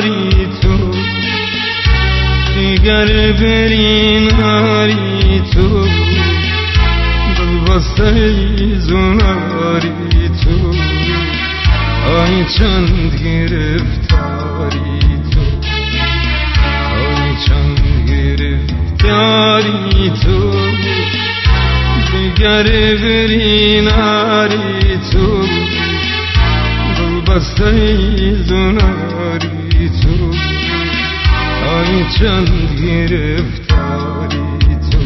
ناری تو، دیگر بری ناری تو، دل بسته زناری تو، آی چند گرفتاری تو، آی چند گرفتاری تو، دیگر بری ناری تو، دل بسته زناری تو، آی چند گرفتاری تو.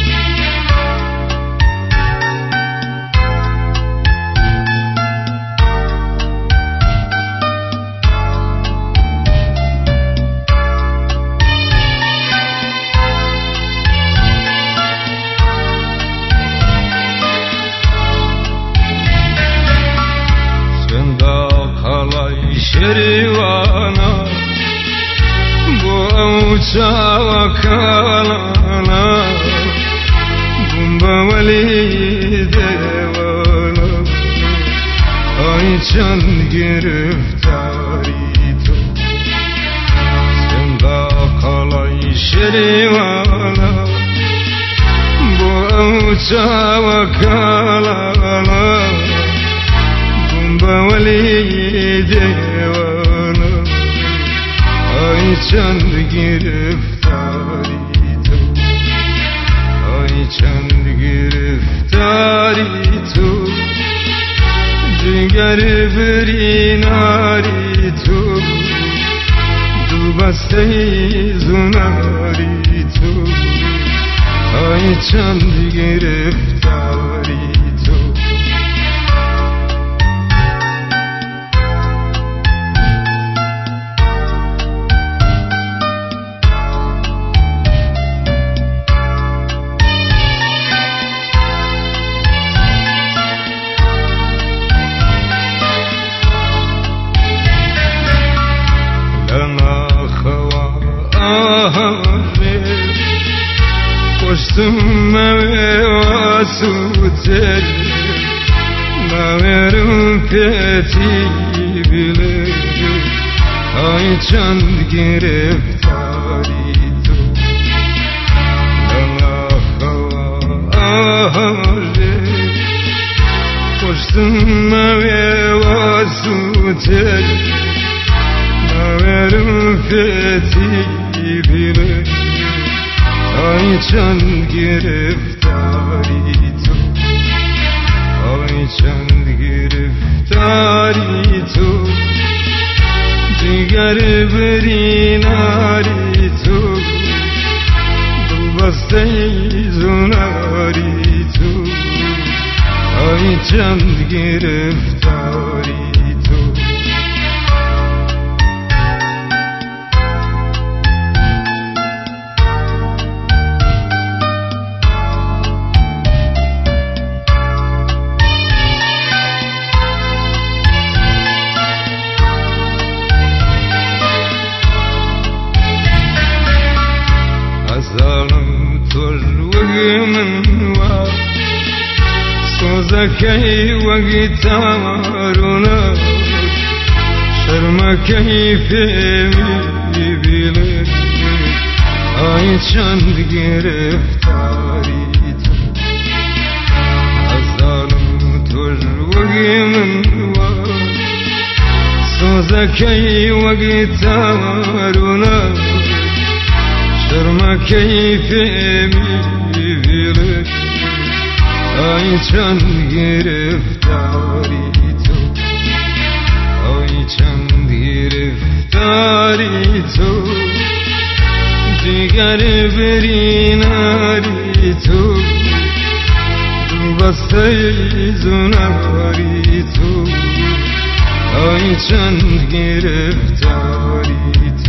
شریوانا bu uçağa kalana bumba vali devana ay çan gireftari to senda kalay şeriwana bu uçağa kalana bumba vali devana ay çand gireftari to, ay çand gireftari to, jigar beri nari to, dil baste zunari to, ay çand gireftari to. Koştum mevasutler Naverim fethi bilir Ay çand gireftari to Lana havale Koştum mevasutler Naverim fethi bilir ay çand gireftari to, ay çand gireftari to, jigar beri nari to, dil baste zunari to, ay çand gireftari to. سوزكي وقتارنا شرمكي فيمي بيلي ay çand gireftari to azalım tur vagimin var sozakay وقتارنا شرمكي فيمي بيلي ay çand gireftari to, ay çand gireftari to, jigar beri nari to, dil baste zunari to, ay çand gireftari